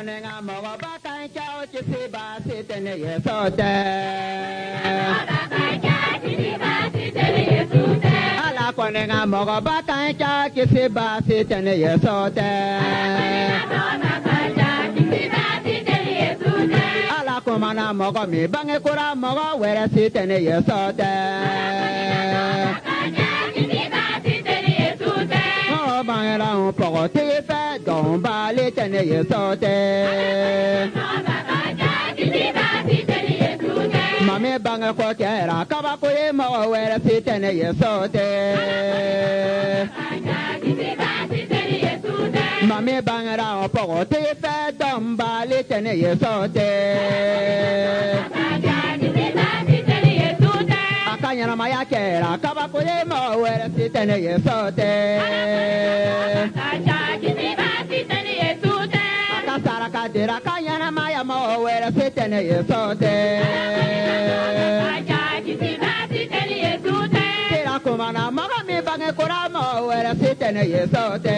Konenga mogo baka chao chisi basi tene yesote. Ala konenga mogo baka chao chisi basi tene yesote. Ala kumana mogo mi bange kura mogo were si tene yesote. Mogo bange la un poco tife don bali tene yesote. Mami bange ko kera kaba kuye mogo were si tene yesote. Mami bange la un poco tife don bali tene yesote. Akanyana maya kera kaba kuye mogo were si tene yesote. Akasara kadira kanyana maya mogo were si tene yesote. Tira kumana mogo mi bange kura mogo were si tene yesote.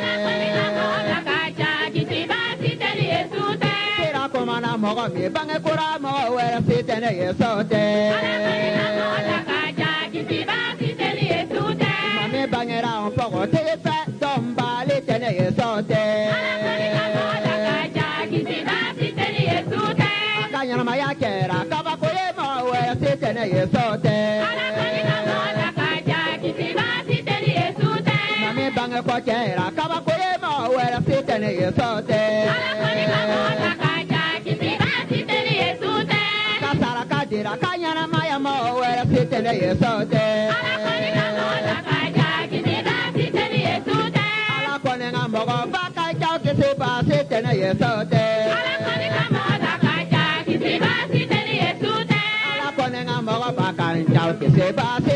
Tira kumana mogo mi bange kura mogo were si tene yesote. Mami bange ra un poco tife don bali tene yesote. Akanyana maya kera kaba kuye mogo were si tene yesote. Mami bange ko kera kaba kuye mogo were si tene yesote. Kasara kadira kanyana maya mogo were si tene yesote. Ala konenga mogo baka chao kisi basi tene yesote. Ala konenga mogo baka chao kisi basi